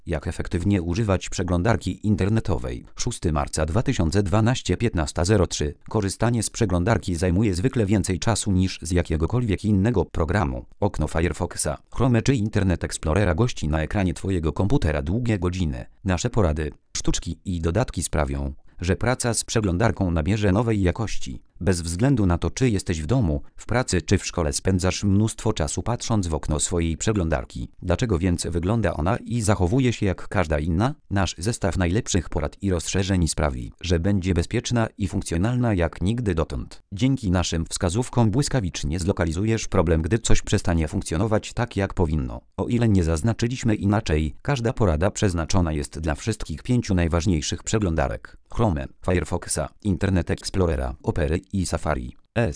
Jak efektywnie używać przeglądarki internetowej? 6 marca 2012 15:03. Korzystanie z przeglądarki zajmuje zwykle więcej czasu niż z jakiegokolwiek innego programu. Okno Firefoxa, Chrome czy Internet Explorera gości na ekranie Twojego komputera długie godziny. Nasze porady, sztuczki i dodatki sprawią, że praca z przeglądarką nabierze nowej jakości. Bez względu na to, czy jesteś w domu, w pracy czy w szkole, spędzasz mnóstwo czasu patrząc w okno swojej przeglądarki. Dlaczego więc wygląda ona i zachowuje się jak każda inna? Nasz zestaw najlepszych porad i rozszerzeń sprawi, że będzie bezpieczna i funkcjonalna jak nigdy dotąd. Dzięki naszym wskazówkom błyskawicznie zlokalizujesz problem, gdy coś przestanie funkcjonować tak jak powinno. O ile nie zaznaczyliśmy inaczej, każda porada przeznaczona jest dla wszystkich 5 najważniejszych przeglądarek: Chrome, Firefoxa, Internet Explorera, Opery i Safari.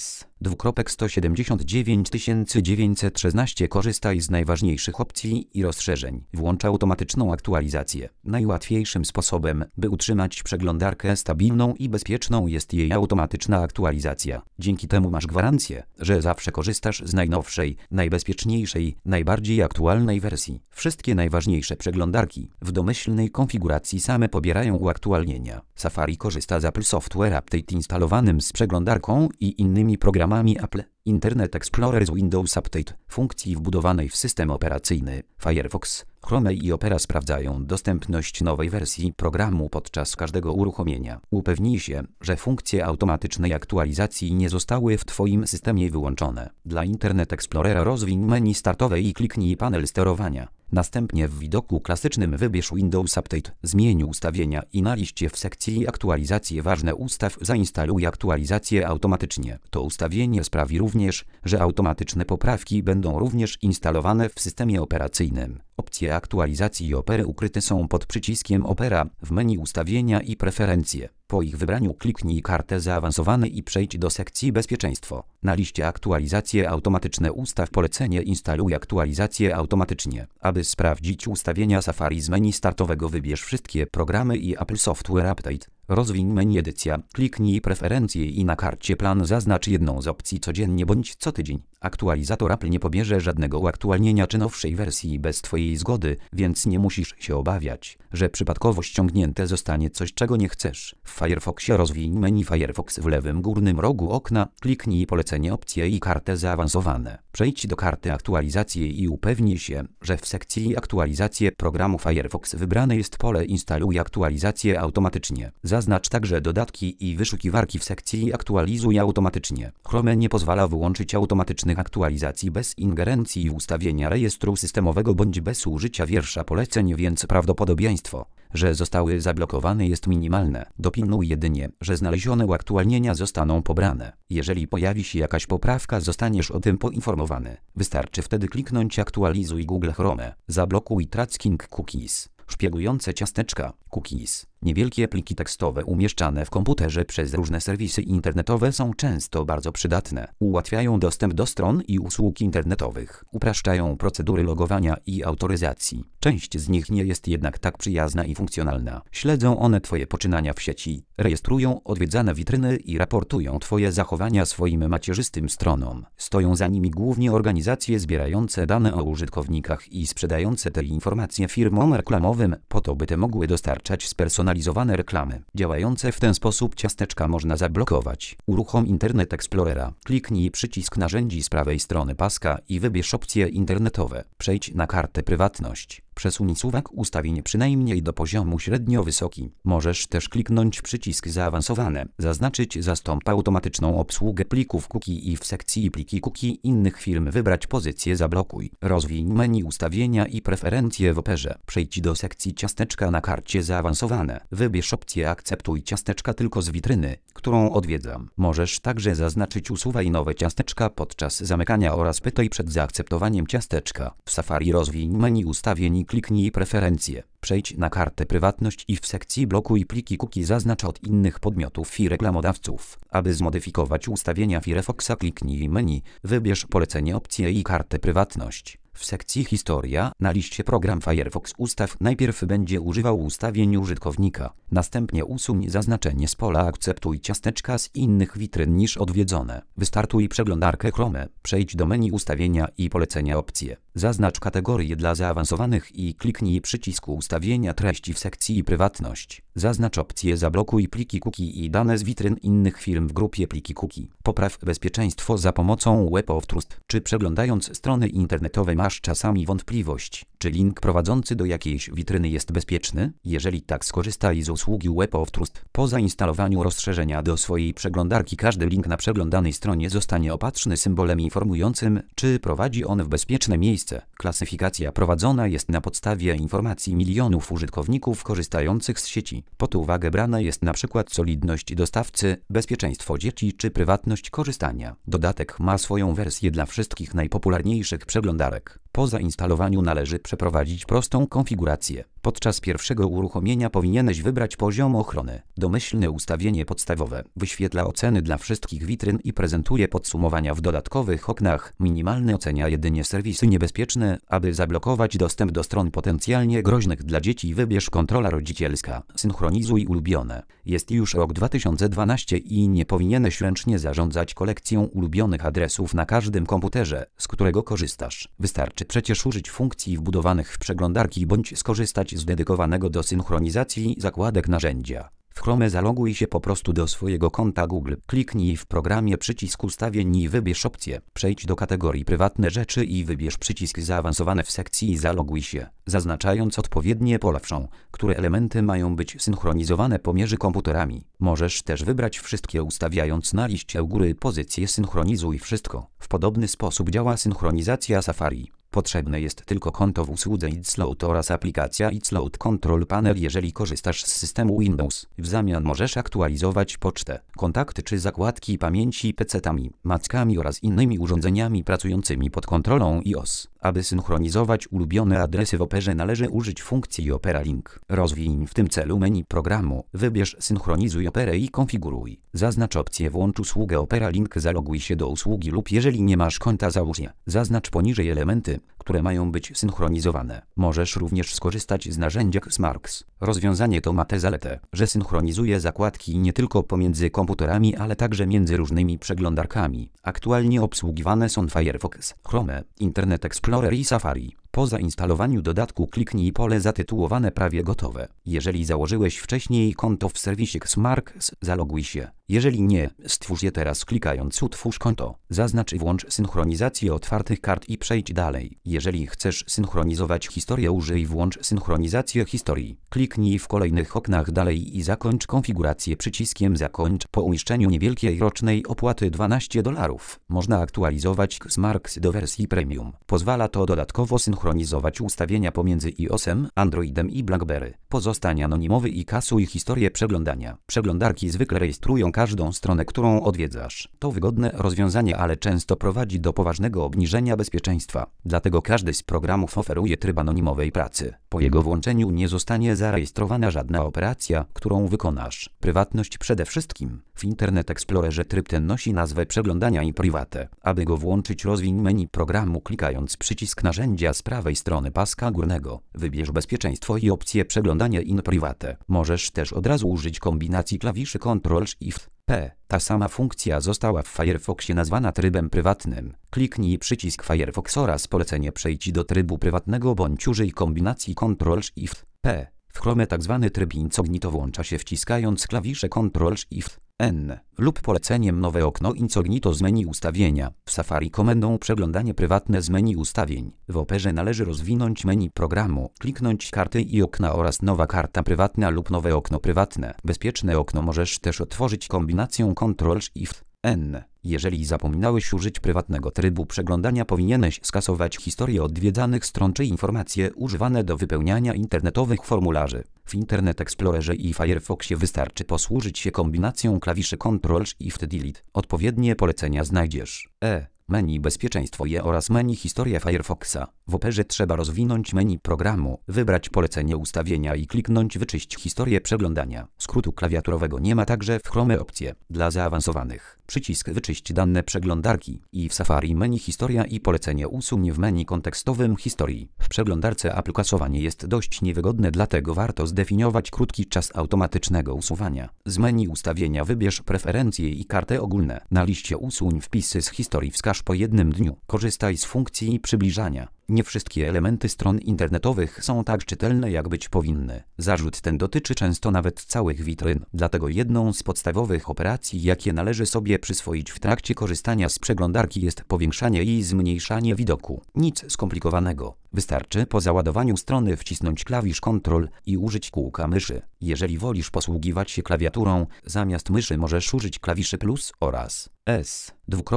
S279916. Korzystaj z najważniejszych opcji i rozszerzeń. Włącz automatyczną aktualizację. Najłatwiejszym sposobem, by utrzymać przeglądarkę stabilną i bezpieczną, jest jej automatyczna aktualizacja. Dzięki temu masz gwarancję, że zawsze korzystasz z najnowszej, najbezpieczniejszej, najbardziej aktualnej wersji. Wszystkie najważniejsze przeglądarki w domyślnej konfiguracji same pobierają uaktualnienia. Safari korzysta z Apple Software Update instalowanym z przeglądarką i innymi programami Apple. Internet Explorer z Windows Update, funkcji wbudowanej w system operacyjny. Firefox, Chrome i Opera sprawdzają dostępność nowej wersji programu podczas każdego uruchomienia. Upewnij się, że funkcje automatycznej aktualizacji nie zostały w Twoim systemie wyłączone. Dla Internet Explorera rozwiń menu startowe i kliknij panel sterowania. Następnie w widoku klasycznym wybierz Windows Update, zmień ustawienia i na liście w sekcji Aktualizacje ważne ustaw Zainstaluj aktualizację automatycznie. To ustawienie sprawi również, że automatyczne poprawki będą również instalowane w systemie operacyjnym. Opcje aktualizacji Opery ukryte są pod przyciskiem Opera w menu Ustawienia i Preferencje. Po ich wybraniu kliknij kartę Zaawansowane i przejdź do sekcji Bezpieczeństwo. Na liście Aktualizacje automatyczne ustaw polecenie Instaluj aktualizację automatycznie. Aby sprawdzić ustawienia Safari z menu startowego, wybierz wszystkie programy i Apple Software Update. Rozwiń menu Edycja, kliknij Preferencje i na karcie Plan zaznacz jedną z opcji codziennie bądź co tydzień. Aktualizator Apple nie pobierze żadnego uaktualnienia czy nowszej wersji bez Twojej zgody, więc nie musisz się obawiać, że przypadkowo ściągnięte zostanie coś, czego nie chcesz. W Firefoxie rozwiń menu Firefox w lewym górnym rogu okna, kliknij Polecenie Opcje i kartę Zaawansowane. Przejdź do karty Aktualizacje i upewnij się, że w sekcji Aktualizacje programu Firefox wybrane jest pole Instaluj aktualizację automatycznie. Zaznacz także dodatki i wyszukiwarki w sekcji Aktualizuj automatycznie. Chrome nie pozwala wyłączyć automatycznych aktualizacji bez ingerencji w ustawienia rejestru systemowego bądź bez użycia wiersza poleceń, więc prawdopodobieństwo, że zostały zablokowane, jest minimalne. Dopilnuj jedynie, że znalezione uaktualnienia zostaną pobrane. Jeżeli pojawi się jakaś poprawka, zostaniesz o tym poinformowany. Wystarczy wtedy kliknąć Aktualizuj Google Chrome. Zablokuj Tracking Cookies. Szpiegujące ciasteczka, cookies. Niewielkie pliki tekstowe umieszczane w komputerze przez różne serwisy internetowe są często bardzo przydatne. Ułatwiają dostęp do stron i usług internetowych. Upraszczają procedury logowania i autoryzacji. Część z nich nie jest jednak tak przyjazna i funkcjonalna. Śledzą one Twoje poczynania w sieci, rejestrują odwiedzane witryny i raportują Twoje zachowania swoim macierzystym stronom. Stoją za nimi głównie organizacje zbierające dane o użytkownikach i sprzedające te informacje firmom reklamowym, po to by te mogły dostarczać spersonalizowane reklamy. Działające w ten sposób ciasteczka można zablokować. Uruchom Internet Explorera. Kliknij przycisk narzędzi z prawej strony paska i wybierz opcje internetowe. Przejdź na kartę Prywatność. Przesuń suwak ustawień przynajmniej do poziomu średnio wysoki. Możesz też kliknąć przycisk Zaawansowane. Zaznaczyć Zastąp automatyczną obsługę plików cookie i w sekcji Pliki cookie innych firm wybrać pozycję Zablokuj. Rozwiń menu Ustawienia i Preferencje w Operze. Przejdź do sekcji ciasteczka na karcie Zaawansowane. Wybierz opcję Akceptuj ciasteczka tylko z witryny, którą odwiedzam. Możesz także zaznaczyć Usuwaj nowe ciasteczka podczas zamykania oraz pytaj przed zaakceptowaniem ciasteczka. W Safari rozwiń menu Ustawień i kliknij Preferencje. Przejdź na kartę Prywatność i w sekcji Blokuj pliki cookie zaznacz od innych podmiotów i reklamodawców. Aby zmodyfikować ustawienia Firefoxa, kliknij menu, wybierz Polecenie Opcje i kartę Prywatność. W sekcji Historia na liście Program Firefox ustaw najpierw będzie używał ustawień użytkownika. Następnie usuń zaznaczenie z pola Akceptuj ciasteczka z innych witryn niż odwiedzone. Wystartuj przeglądarkę Chrome. Przejdź do menu Ustawienia i Polecenia Opcje. Zaznacz kategorię dla zaawansowanych i kliknij przycisk Ustawienia. ustawienia treści w sekcji prywatność. Zaznacz opcję zablokuj pliki cookie i dane z witryn innych firm w grupie pliki cookie. Popraw bezpieczeństwo za pomocą Web of Trust. Czy przeglądając strony internetowe masz czasami wątpliwość, czy link prowadzący do jakiejś witryny jest bezpieczny? Jeżeli tak, skorzystaj z usługi Web of Trust. Po zainstalowaniu rozszerzenia do swojej przeglądarki każdy link na przeglądanej stronie zostanie opatrzny symbolem informującym, czy prowadzi on w bezpieczne miejsce. Klasyfikacja prowadzona jest na podstawie informacji milionów użytkowników korzystających z sieci. Pod uwagę brana jest np. solidność dostawcy, bezpieczeństwo dzieci czy prywatność korzystania. Dodatek ma swoją wersję dla wszystkich najpopularniejszych przeglądarek. Po zainstalowaniu należy przeprowadzić prostą konfigurację. Podczas pierwszego uruchomienia powinieneś wybrać poziom ochrony. Domyślne ustawienie podstawowe wyświetla oceny dla wszystkich witryn i prezentuje podsumowania w dodatkowych oknach. Minimalny ocenia jedynie serwisy niebezpieczne. Aby zablokować dostęp do stron potencjalnie groźnych dla dzieci, wybierz kontrola rodzicielska. Synchronizuj ulubione. Jest już rok 2012 i nie powinieneś ręcznie zarządzać kolekcją ulubionych adresów na każdym komputerze, z którego korzystasz. Wystarczy przecież użyć funkcji wbudowanych w przeglądarki bądź skorzystać z dedykowanego do synchronizacji zakładek narzędzia. W Chrome zaloguj się po prostu do swojego konta Google. Kliknij w programie przycisk ustawień i wybierz opcję. Przejdź do kategorii prywatne rzeczy i wybierz przycisk zaawansowane w sekcji zaloguj się, zaznaczając odpowiednie pola, które elementy mają być synchronizowane pomiędzy komputerami. Możesz też wybrać wszystkie, ustawiając na liście u góry pozycję synchronizuj wszystko. W podobny sposób działa synchronizacja Safari. Potrzebne jest tylko konto w usłudze iCloud oraz aplikacja iCloud Control Panel, jeżeli korzystasz z systemu Windows. W zamian możesz aktualizować pocztę, kontakty czy zakładki pamięci PC-tami, mackami oraz innymi urządzeniami pracującymi pod kontrolą iOS. Aby synchronizować ulubione adresy w Operze należy użyć funkcji Opera Link. Rozwiń w tym celu menu programu, wybierz Synchronizuj Operę i konfiguruj. Zaznacz opcję Włącz usługę Opera Link, zaloguj się do usługi lub jeżeli nie masz konta załóż je. Zaznacz poniżej elementy, które mają być synchronizowane. Możesz również skorzystać z narzędzia Xmarks. Rozwiązanie to ma tę zaletę, że synchronizuje zakładki nie tylko pomiędzy komputerami, ale także między różnymi przeglądarkami. Aktualnie obsługiwane są Firefox, Chrome, Internet Explorer i Safari. Po zainstalowaniu dodatku kliknij pole zatytułowane prawie gotowe. Jeżeli założyłeś wcześniej konto w serwisie Xmarks, zaloguj się. Jeżeli nie, stwórz je teraz klikając utwórz konto. Zaznacz i włącz synchronizację otwartych kart i przejdź dalej. Jeżeli chcesz synchronizować historię, użyj włącz synchronizację historii. Kliknij w kolejnych oknach dalej i zakończ konfigurację przyciskiem zakończ. Po uiszczeniu niewielkiej rocznej opłaty $12 można aktualizować Xmarks do wersji premium. Pozwala to dodatkowo synchronizować ustawienia pomiędzy iOS-em, Androidem i BlackBerry. Pozostań anonimowy i kasuj historię przeglądania. Przeglądarki zwykle rejestrują każdą stronę, którą odwiedzasz. To wygodne rozwiązanie, ale często prowadzi do poważnego obniżenia bezpieczeństwa. Dlatego każdy z programów oferuje tryb anonimowej pracy. Po jego włączeniu nie zostanie zarejestrowana żadna operacja, którą wykonasz. Prywatność przede wszystkim. W Internet Explorerze tryb ten nosi nazwę przeglądania in private. Aby go włączyć, rozwiń menu programu klikając przycisk narzędzia z prawej strony paska górnego. Wybierz bezpieczeństwo i opcję przeglądania in private. Możesz też od razu użyć kombinacji klawiszy Ctrl+Shift+P. Ta sama funkcja została w Firefoxie nazwana trybem prywatnym. Kliknij przycisk Firefox oraz polecenie przejdź do trybu prywatnego bądź użyj kombinacji Ctrl+Shift+P. W Chrome tzw. tryb incognito włącza się wciskając klawisze Ctrl+Shift+N lub poleceniem nowe okno incognito z menu ustawienia. W Safari komendą przeglądanie prywatne z menu ustawień. W Operze należy rozwinąć menu programu, kliknąć karty i okna oraz nowa karta prywatna lub nowe okno prywatne. Bezpieczne okno możesz też otworzyć kombinacją Ctrl+Shift+N. Jeżeli zapominałeś użyć prywatnego trybu przeglądania, powinieneś skasować historię odwiedzanych stron czy informacje używane do wypełniania internetowych formularzy. W Internet Explorerze i Firefoxie wystarczy posłużyć się kombinacją klawiszy Ctrl+Shift+Delete. Odpowiednie polecenia znajdziesz. Menu bezpieczeństwo oraz menu historia Firefoxa. W Operze trzeba rozwinąć menu programu, wybrać polecenie ustawienia i kliknąć wyczyść historię przeglądania. Skrótu klawiaturowego nie ma także w Chrome opcje. Dla zaawansowanych przycisk wyczyść dane przeglądarki i w Safari menu historia i polecenie usuń w menu kontekstowym historii. W przeglądarce Apple kasowanie jest dość niewygodne, dlatego warto zdefiniować krótki czas automatycznego usuwania. Z menu ustawienia wybierz preferencje i karty ogólne. Na liście usuń wpisy z historii, wskaż po jednym dniu. Korzystaj z funkcji przybliżania. Nie wszystkie elementy stron internetowych są tak czytelne, jak być powinny. Zarzut ten dotyczy często nawet całych witryn. Dlatego jedną z podstawowych operacji, jakie należy sobie przyswoić w trakcie korzystania z przeglądarki, jest powiększanie i zmniejszanie widoku. Nic skomplikowanego. Wystarczy po załadowaniu strony wcisnąć klawisz Ctrl i użyć kółka myszy. Jeżeli wolisz posługiwać się klawiaturą, zamiast myszy możesz użyć klawiszy plus oraz S.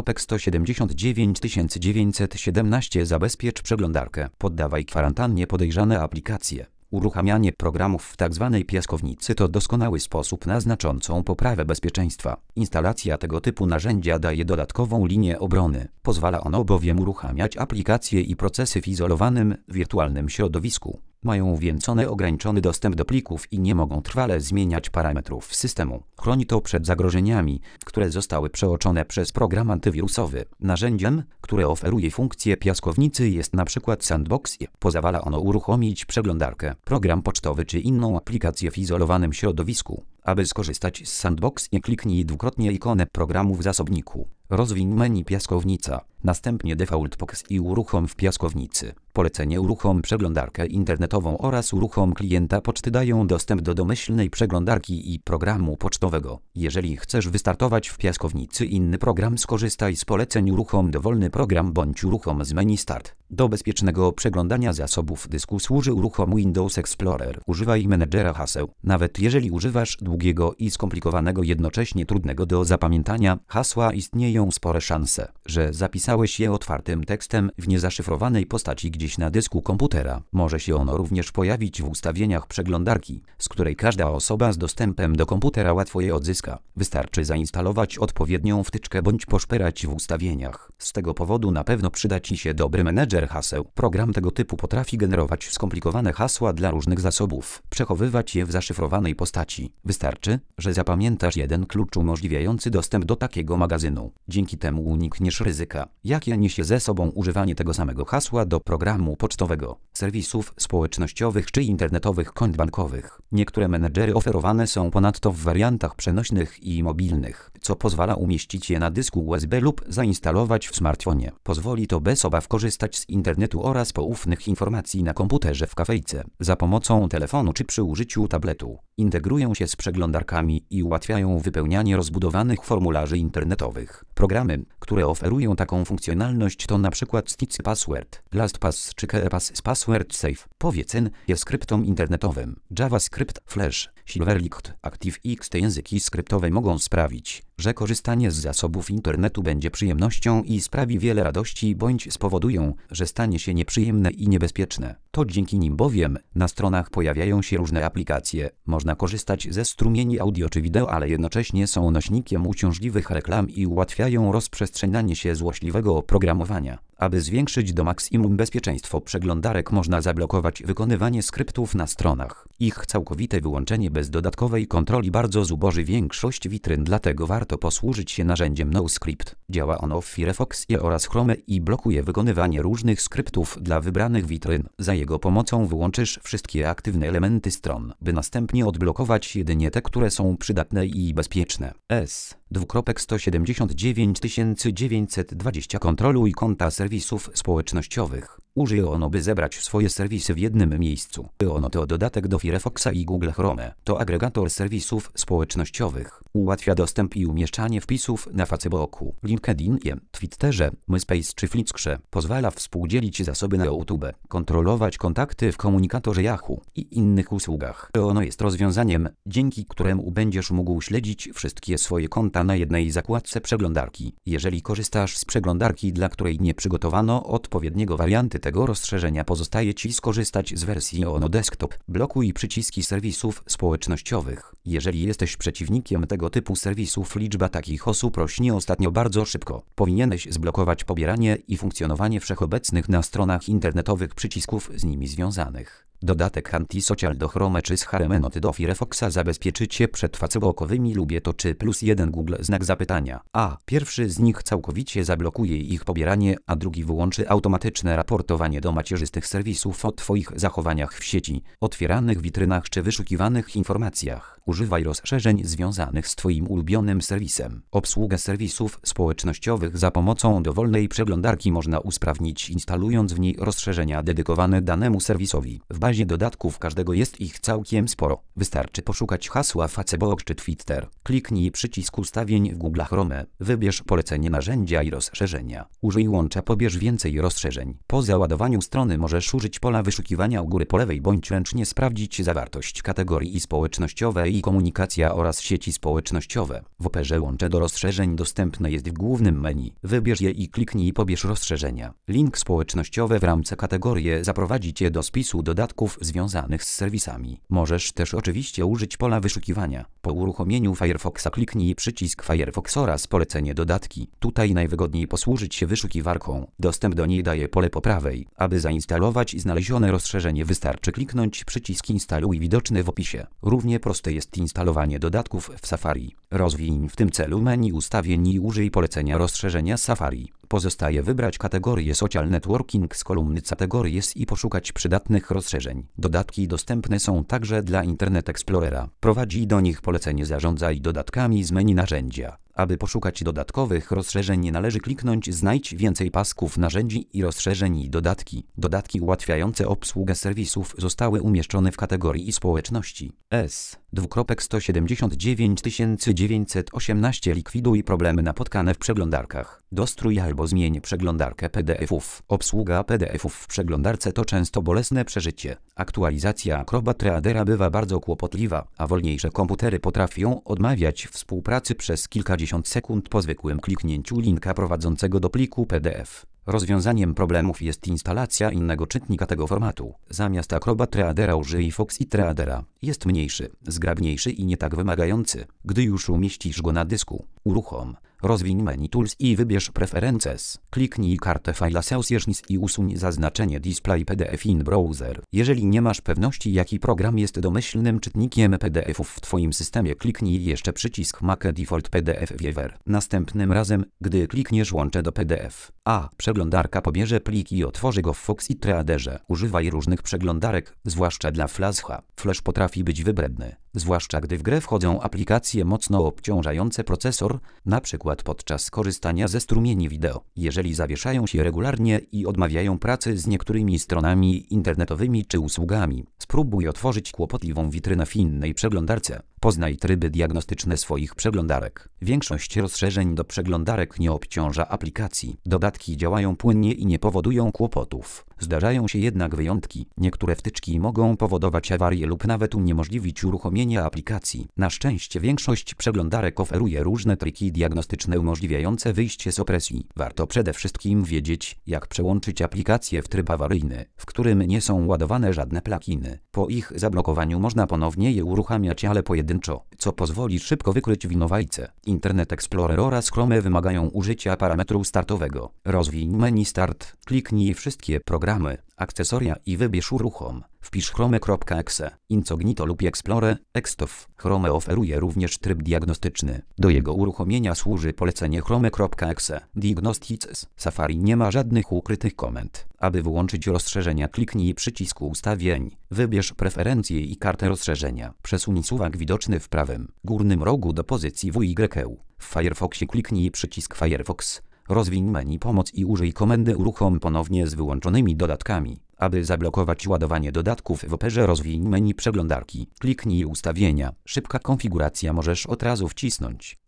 2.179.917 Zabezpiecz przeglądarkę. Poddawaj kwarantannie podejrzane aplikacje. Uruchamianie programów w tzw. piaskownicy to doskonały sposób na znaczącą poprawę bezpieczeństwa. Instalacja tego typu narzędzia daje dodatkową linię obrony. Pozwala ono bowiem uruchamiać aplikacje i procesy w izolowanym, wirtualnym środowisku. Mają więc one ograniczony dostęp do plików i nie mogą trwale zmieniać parametrów systemu. Chroni to przed zagrożeniami, które zostały przeoczone przez program antywirusowy. Narzędziem, które oferuje funkcję piaskownicy, jest np. Sandbox. Pozwala ono uruchomić przeglądarkę, program pocztowy czy inną aplikację w izolowanym środowisku. Aby skorzystać z Sandbox, kliknij dwukrotnie ikonę programu w zasobniku. Rozwiń menu piaskownica, następnie Default Box i uruchom w piaskownicy. Polecenie uruchom przeglądarkę internetową oraz uruchom klienta poczty dają dostęp do domyślnej przeglądarki i programu pocztowego. Jeżeli chcesz wystartować w piaskownicy inny program, skorzystaj z poleceń uruchom dowolny program bądź uruchom z menu Start. Do bezpiecznego przeglądania zasobów dysku służy uruchom Windows Explorer. Używaj menedżera haseł. Nawet jeżeli używasz długiego i skomplikowanego, jednocześnie trudnego do zapamiętania hasła, istnieją spore szanse, że zapisałeś je otwartym tekstem w niezaszyfrowanej postaci gdzieś na dysku komputera. Może się ono również pojawić w ustawieniach przeglądarki, z której każda osoba z dostępem do komputera łatwo je odzyska. Wystarczy zainstalować odpowiednią wtyczkę bądź poszperać w ustawieniach. Z tego powodu na pewno przyda Ci się dobry menedżer haseł. Program tego typu potrafi generować skomplikowane hasła dla różnych zasobów, przechowywać je w zaszyfrowanej postaci. Wystarczy, że zapamiętasz jeden klucz umożliwiający dostęp do takiego magazynu. Dzięki temu unikniesz ryzyka, jakie niesie ze sobą używanie tego samego hasła do programu pocztowego, serwisów społecznościowych czy internetowych kont bankowych. Niektóre menedżery oferowane są ponadto w wariantach przenośnych i mobilnych, co pozwala umieścić je na dysku USB lub zainstalować w smartfonie. Pozwoli to bez obaw korzystać z internetu oraz poufnych informacji na komputerze w kafejce, za pomocą telefonu czy przy użyciu tabletu. Integrują się z przeglądarkami i ułatwiają wypełnianie rozbudowanych formularzy internetowych. Programy, które oferują taką funkcjonalność to np. Stitch Password, LastPass czy KeePass Password Safe. Powiedzmy jest skryptom internetowym. JavaScript, Flash, Silverlight, ActiveX. Te języki skryptowe mogą sprawić, że korzystanie z zasobów internetu będzie przyjemnością i sprawi wiele radości bądź spowodują, że stanie się nieprzyjemne i niebezpieczne. To dzięki nim bowiem na stronach pojawiają się różne aplikacje. Można korzystać ze strumieni audio czy wideo, ale jednocześnie są nośnikiem uciążliwych reklam i ułatwiają rozprzestrzenianie się złośliwego oprogramowania. Aby zwiększyć do maksimum bezpieczeństwo przeglądarek, można zablokować wykonywanie skryptów na stronach. Ich całkowite wyłączenie bez dodatkowej kontroli bardzo zuboży większość witryn, dlatego warto posłużyć się narzędziem NoScript. Działa ono w Firefoxie oraz Chrome i blokuje wykonywanie różnych skryptów dla wybranych witryn. Za jego pomocą wyłączysz wszystkie aktywne elementy stron, by następnie odblokować jedynie te, które są przydatne i bezpieczne. S. 2.179.920 Kontroluj konta serwisów społecznościowych. Użyje ono, by zebrać swoje serwisy w jednym miejscu. Ono to dodatek do Firefoxa i Google Chrome. To agregator serwisów społecznościowych. Ułatwia dostęp i umieszczanie wpisów na Facebooku, LinkedInie, Twitterze, MySpace czy Flickrze. Pozwala współdzielić zasoby na YouTube, kontrolować kontakty w komunikatorze Yahoo i innych usługach. Ono jest rozwiązaniem, dzięki któremu będziesz mógł śledzić wszystkie swoje konta na jednej zakładce przeglądarki. Jeżeli korzystasz z przeglądarki, dla której nie przygotowano odpowiedniego wariantu tego rozszerzenia, pozostaje Ci skorzystać z wersji ONO Desktop. Blokuj przyciski serwisów społecznościowych. Jeżeli jesteś przeciwnikiem tego typu serwisów, liczba takich osób rośnie ostatnio bardzo szybko. Powinieneś zblokować pobieranie i funkcjonowanie wszechobecnych na stronach internetowych przycisków z nimi związanych. Dodatek Antisocial do Chrome czy z Haremenoty do Firefoxa zabezpieczy Cię przed facebookowymi lubię to czy +1 Google znak zapytania. A pierwszy z nich całkowicie zablokuje ich pobieranie, a drugi wyłączy automatyczne raportowanie do macierzystych serwisów o Twoich zachowaniach w sieci, otwieranych witrynach czy wyszukiwanych informacjach. Używaj rozszerzeń związanych z Twoim ulubionym serwisem. Obsługę serwisów społecznościowych za pomocą dowolnej przeglądarki można usprawnić, instalując w niej rozszerzenia dedykowane danemu serwisowi. W bazie dodatków każdego jest ich całkiem sporo. Wystarczy poszukać hasła Facebook czy Twitter. Kliknij przycisk ustawień w Google Chrome. Wybierz polecenie narzędzia i rozszerzenia. Użyj łącza, pobierz więcej rozszerzeń. Po załadowaniu strony możesz użyć pola wyszukiwania u góry po lewej bądź ręcznie sprawdzić zawartość kategorii i społecznościowe i komunikacja oraz sieci społecznościowe. W operze łącze do rozszerzeń dostępne jest w głównym menu. Wybierz je i kliknij pobierz rozszerzenia. Link społecznościowe w ramce kategorii zaprowadzi Cię do spisu dodatków związanych z serwisami. Możesz też oczywiście użyć pola wyszukiwania. Po uruchomieniu Firefoxa kliknij przycisk Firefox oraz polecenie dodatki. Tutaj najwygodniej posłużyć się wyszukiwarką. Dostęp do niej daje pole po prawej. Aby zainstalować znalezione rozszerzenie wystarczy kliknąć przycisk instaluj widoczny w opisie. Równie proste jest instalowanie dodatków w Safari. Rozwiń w tym celu menu ustawień i użyj polecenia rozszerzenia Safari. Pozostaje wybrać kategorię Social Networking z kolumny Categories i poszukać przydatnych rozszerzeń. Dodatki dostępne są także dla Internet Explorera. Prowadzi do nich polecenie Zarządzaj dodatkami z menu narzędzia. Aby poszukać dodatkowych rozszerzeń należy kliknąć Znajdź więcej pasków narzędzi i rozszerzeń i dodatki. Dodatki ułatwiające obsługę serwisów zostały umieszczone w kategorii społeczności. S:179 918 likwiduj problemy napotkane w przeglądarkach. Dostrój albo zmień przeglądarkę PDF-ów. Obsługa PDF-ów w przeglądarce to często bolesne przeżycie. Aktualizacja Acrobat Readera bywa bardzo kłopotliwa, a wolniejsze komputery potrafią odmawiać współpracy przez kilkadziesiąt sekund po zwykłym kliknięciu linka prowadzącego do pliku PDF. Rozwiązaniem problemów jest instalacja innego czytnika tego formatu. Zamiast Acrobat Readera użyj Foxit Readera. Jest mniejszy, zgrabniejszy i nie tak wymagający. Gdy już umieścisz go na dysku, uruchom. Rozwiń menu Tools i wybierz Preferences. Kliknij kartę File Associations i usuń zaznaczenie Display PDF in Browser. Jeżeli nie masz pewności, jaki program jest domyślnym czytnikiem PDF-ów w Twoim systemie, kliknij jeszcze przycisk Make Default PDF Viewer. Następnym razem, gdy klikniesz łącze do PDF, przeglądarka pobierze plik i otworzy go w Foxit Readerze. Używaj różnych przeglądarek, zwłaszcza dla Flasha. Flash potrafi być wybredny, zwłaszcza gdy w grę wchodzą aplikacje mocno obciążające procesor, np. podczas korzystania ze strumieni wideo. Jeżeli zawieszają się regularnie i odmawiają pracy z niektórymi stronami internetowymi czy usługami, spróbuj otworzyć kłopotliwą witrynę w innej przeglądarce. Poznaj tryby diagnostyczne swoich przeglądarek. Większość rozszerzeń do przeglądarek nie obciąża aplikacji. Dodatki działają płynnie i nie powodują kłopotów. Zdarzają się jednak wyjątki. Niektóre wtyczki mogą powodować awarie lub nawet uniemożliwić uruchomienie aplikacji. Na szczęście większość przeglądarek oferuje różne triki diagnostyczne umożliwiające wyjście z opresji. Warto przede wszystkim wiedzieć, jak przełączyć aplikacje w tryb awaryjny, w którym nie są ładowane żadne pluginy. Po ich zablokowaniu można ponownie je uruchamiać, ale pojedynczo, co pozwoli szybko wykryć winowajcę. Internet Explorer oraz Chrome wymagają użycia parametru startowego. Rozwiń menu Start, kliknij wszystkie programy, akcesoria i wybierz uruchom. Wpisz chrome.exe, incognito lub Explore, Extof. Chrome oferuje również tryb diagnostyczny. Do jego uruchomienia służy polecenie chrome.exe. Diagnostics. Safari nie ma żadnych ukrytych komend. Aby wyłączyć rozszerzenia, kliknij przycisku ustawień. Wybierz preferencje i kartę rozszerzenia. Przesuń suwak widoczny w prawym górnym rogu do pozycji WYE. W Firefoxie kliknij przycisk Firefox. Rozwiń menu Pomoc i użyj komendy uruchom ponownie z wyłączonymi dodatkami. Aby zablokować ładowanie dodatków w operze, rozwiń menu przeglądarki. Kliknij Ustawienia. Szybka konfiguracja, możesz od razu wcisnąć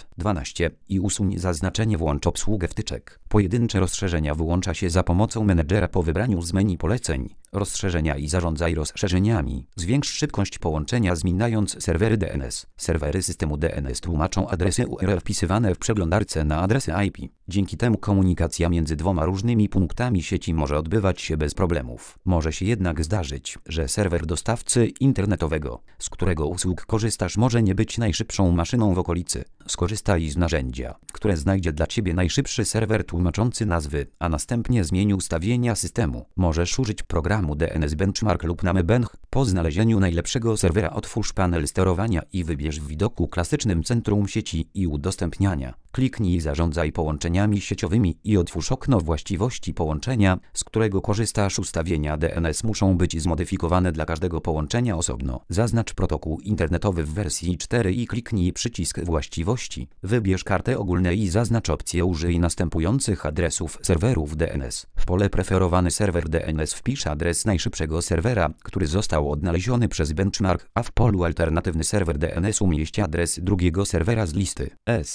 F12 i usuń zaznaczenie Włącz obsługę wtyczek. Pojedyncze rozszerzenia wyłącza się za pomocą menedżera po wybraniu z menu poleceń, rozszerzenia i zarządzaj rozszerzeniami. Zwiększ szybkość połączenia zmieniając serwery DNS. Serwery systemu DNS tłumaczą adresy URL wpisywane w przeglądarce na adresy IP. Dzięki temu komunikacja między dwoma różnymi punktami sieci może odbywać się bez problemów. Może się jednak zdarzyć, że serwer dostawcy internetowego, z którego usług korzystasz, może nie być najszybszą maszyną w okolicy. Skorzystaj z narzędzia, które znajdzie dla Ciebie najszybszy serwer tłumaczący nazwy, a następnie zmień ustawienia systemu. Możesz użyć programu DNS Benchmark lub NameBench. Po znalezieniu najlepszego serwera otwórz panel sterowania i wybierz w widoku klasycznym centrum sieci i udostępniania. Kliknij Zarządzaj połączeniami sieciowymi i otwórz okno właściwości połączenia, z którego korzystasz. Ustawienia DNS muszą być zmodyfikowane dla każdego połączenia osobno. Zaznacz protokół internetowy w wersji 4 i kliknij przycisk Właściwości. Wybierz kartę ogólną i zaznacz opcję Użyj następujących adresów serwerów DNS. W pole Preferowany serwer DNS wpisz adres najszybszego serwera, który został odnaleziony przez benchmark, a w polu Alternatywny serwer DNS umieść adres drugiego serwera z listy.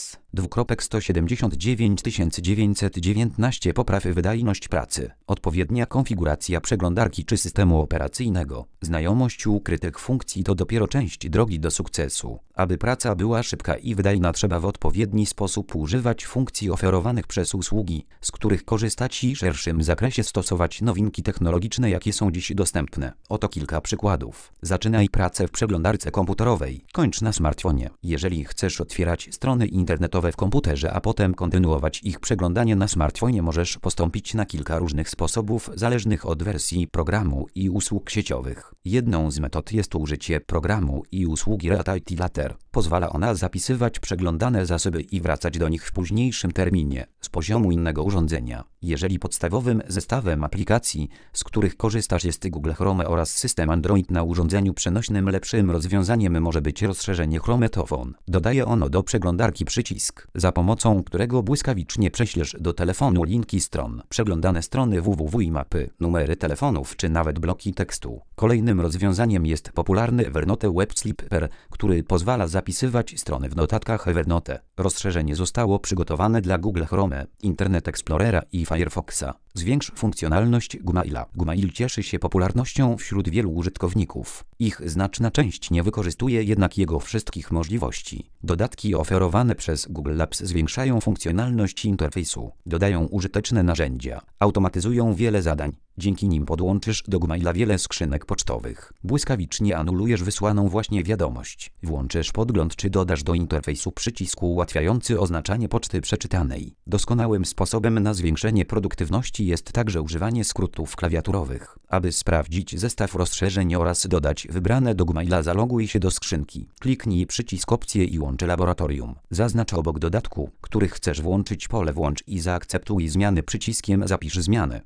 S:1791919 Popraw wydajność pracy. Odpowiednia konfiguracja przeglądarki czy systemu operacyjnego. Znajomość ukrytych funkcji to dopiero część drogi do sukcesu. Aby praca była szybka i wydajna, trzeba w odpowiedni sposób używać funkcji oferowanych przez usługi, z których korzystać i w szerszym zakresie stosować nowinki technologiczne, jakie są dziś dostępne. Oto kilka przykładów. Zaczynaj pracę w przeglądarce komputerowej. Kończ na smartfonie. Jeżeli chcesz otwierać strony internetowe w komputerze, a potem kontynuować ich przeglądanie na smartfonie, możesz postąpić na kilka różnych sposobów, zależnych od wersji programu i usług sieciowych. Jedną z metod jest użycie programu i usługi Read IT Later. Pozwala ona zapisywać przeglądane zasoby i wracać do nich w późniejszym terminie, z poziomu innego urządzenia. Jeżeli podstawowym zestawem aplikacji, z których korzystasz, jest Google Chrome oraz system Android na urządzeniu przenośnym, lepszym rozwiązaniem może być rozszerzenie Chrometophone. Dodaje ono do przeglądarki przycisk, za pomocą którego błyskawicznie prześlesz do telefonu linki stron, przeglądane strony www i mapy, numery telefonów czy nawet bloki tekstu. Kolejnym rozwiązaniem jest popularny Evernote Web Slipper, który pozwala zapisywać strony w notatkach Evernote. Rozszerzenie zostało przygotowane dla Google Chrome, Internet Explorera i Firefoxa. Zwiększ funkcjonalność Gmaila. Gmail cieszy się popularnością wśród wielu użytkowników. Ich znaczna część nie wykorzystuje jednak jego wszystkich możliwości. Dodatki oferowane przez Google Labs zwiększają funkcjonalność interfejsu, dodają użyteczne narzędzia, automatyzują wiele zadań. Dzięki nim podłączysz do Gmaila wiele skrzynek pocztowych. Błyskawicznie anulujesz wysłaną właśnie wiadomość. Włączysz podgląd czy dodasz do interfejsu przycisk ułatwiający oznaczanie poczty przeczytanej. Doskonałym sposobem na zwiększenie produktywności jest także używanie skrótów klawiaturowych. Aby sprawdzić zestaw rozszerzeń oraz dodać wybrane do Gmaila, zaloguj się do skrzynki. Kliknij przycisk Opcje i łącz laboratorium. Zaznacz obok dodatku, który chcesz włączyć, pole Włącz i zaakceptuj zmiany przyciskiem Zapisz zmianę.